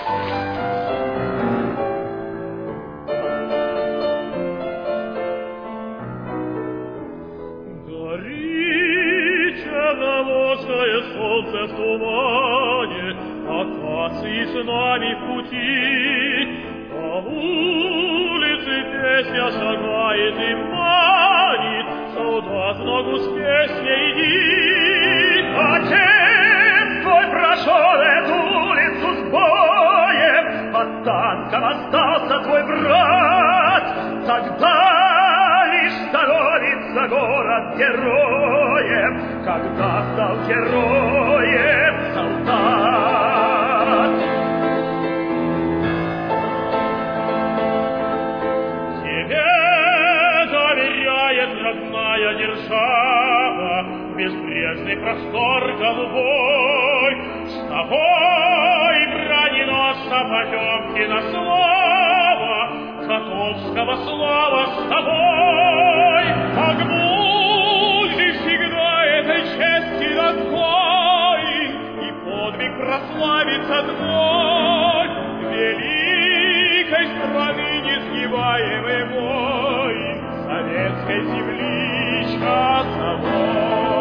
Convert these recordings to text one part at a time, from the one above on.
Черновозное солнце в тумане, акации с нами в пути. По улице песня шагает и манит, солдат в ногу с песней иди. Отец твой прошел эту улицу с боем, под танком остался твой брат. Тогда лишь становится город героем, когда стал героем солдат. Тебе доверяет родная держава, безбрежный простор голубой. С тобой, броненосца Потемкина слава, Котовского слава с тобой. Огнул же всегда этой чести достоин, и подвиг прославится твой. Великой страны несгибаемый воин, советской земли часовой.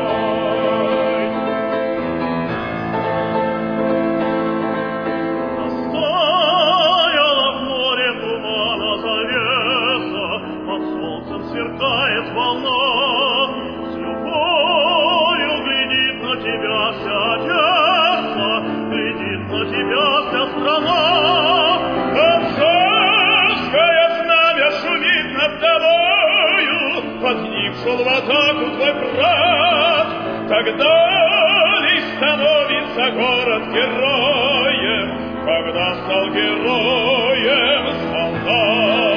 Растаяла в море тумана завеса, под солнцем сверкает волна. С любовью глядит на тебя вся Одесса, глядит на тебя вся страна. Царское знамя шумит над тобою, под ним шел в атаку твой брат. Тогда лишь становится город героем, когда стал героем солдат.